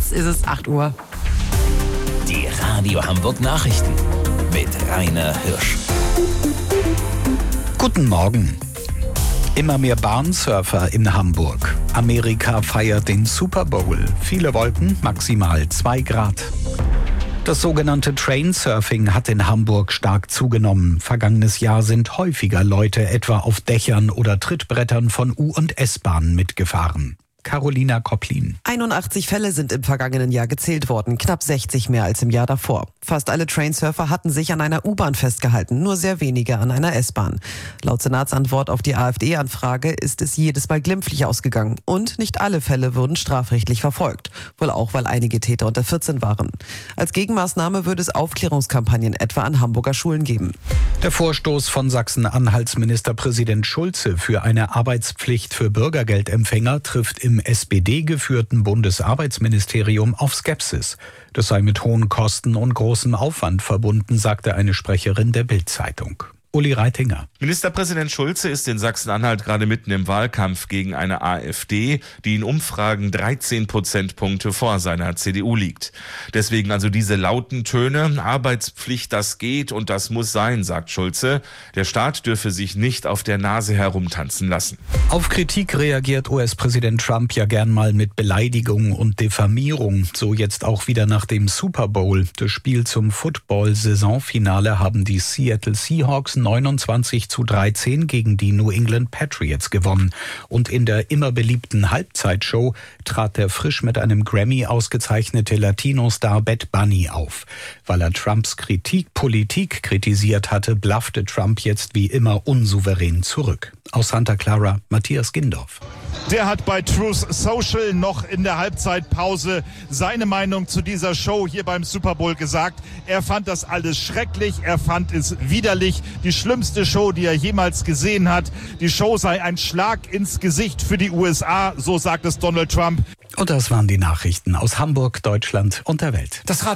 Jetzt ist es 8 Uhr. Die Radio Hamburg Nachrichten mit Rainer Hirsch. Guten Morgen. Immer mehr Bahnsurfer in Hamburg. Amerika feiert den Super Bowl. Viele Wolken, maximal 2 Grad. Das sogenannte Trainsurfing hat in Hamburg stark zugenommen. Vergangenes Jahr sind häufiger Leute etwa auf Dächern oder Trittbrettern von U- und S-Bahnen mitgefahren. Carolina Kopplin. 81 Fälle sind im vergangenen Jahr gezählt worden, knapp 60 mehr als im Jahr davor. Fast alle Trainsurfer hatten sich an einer U-Bahn festgehalten, nur sehr wenige an einer S-Bahn. Laut Senatsantwort auf die AfD-Anfrage ist es jedes Mal glimpflich ausgegangen. Und nicht alle Fälle wurden strafrechtlich verfolgt. Wohl auch, weil einige Täter unter 14 waren. Als Gegenmaßnahme würde es Aufklärungskampagnen etwa an Hamburger Schulen geben. Der Vorstoß von Sachsen-Anhalts Ministerpräsident Schulze für eine Arbeitspflicht für Bürgergeldempfänger trifft im SPD-geführten Bundesarbeitsministerium auf Skepsis. Das sei mit hohen Kosten und großem Aufwand verbunden, sagte eine Sprecherin der Bild-Zeitung. Uli Reitinger. Ministerpräsident Schulze ist in Sachsen-Anhalt gerade mitten im Wahlkampf gegen eine AfD, die in Umfragen 13 Prozentpunkte vor seiner CDU liegt. Deswegen also diese lauten Töne: Arbeitspflicht, das geht und das muss sein, sagt Schulze. Der Staat dürfe sich nicht auf der Nase herumtanzen lassen. Auf Kritik reagiert US-Präsident Trump ja gern mal mit Beleidigung und Diffamierung. So jetzt auch wieder nach dem Super Bowl. Das Spiel zum Football-Saisonfinale haben die Seattle Seahawks 29:13 gegen die New England Patriots gewonnen. Und in der immer beliebten Halbzeitshow trat der frisch mit einem Grammy ausgezeichnete Latino-Star Bad Bunny auf. Weil er Trumps Politik kritisiert hatte, blaffte Trump jetzt wie immer unsouverän zurück. Aus Santa Clara, Matthias Gindorf. Der hat bei Truth Social noch in der Halbzeitpause seine Meinung zu dieser Show hier beim Super Bowl gesagt. Er fand das alles schrecklich, er fand es widerlich. Die schlimmste Show, die er jemals gesehen hat. Die Show sei ein Schlag ins Gesicht für die USA, so sagt es Donald Trump. Und das waren die Nachrichten aus Hamburg, Deutschland und der Welt. Das Radio